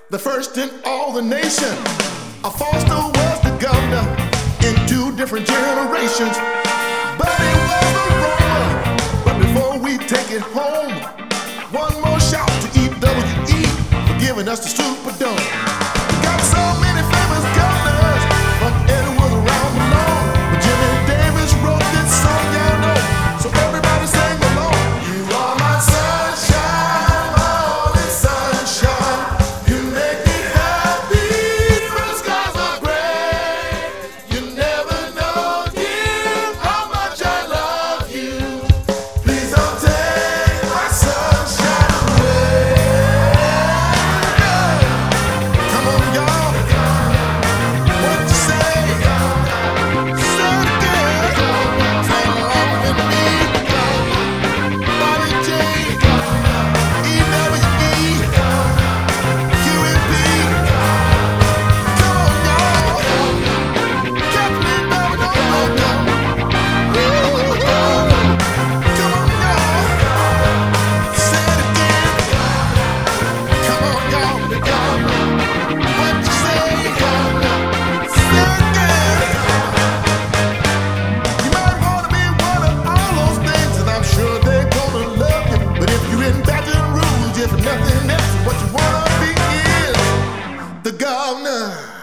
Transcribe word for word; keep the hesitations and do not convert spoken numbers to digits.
the first in all the nation. A Foster was the governor in two different generations. But it was a Roma. But before we take it home, one more shout to E W E for giving us the Superdome. We got so many famous governors from anywhere around the globe. But Jimmy Davis wrote this song, y'all know. So everybody sing along. You are my sunshine, my only sunshine. You make me happy when the skies are gray. You never know, dear, how much I love you. Please don't take my sunshine away. Come on, y'all. What you say? Say it again. Sing along with me. Bobby J, E W E, Q and P. Come on, y'all. Kathleen Bell, no, no, no. Ooh, come on, y'all. Say it again. Come on, y'all. What you say? Say it again. You might wanna be one of all those things, and I'm sure they're gonna love you. But if you're in Baton Rouge, if nothing else, what you wanna be is the governor.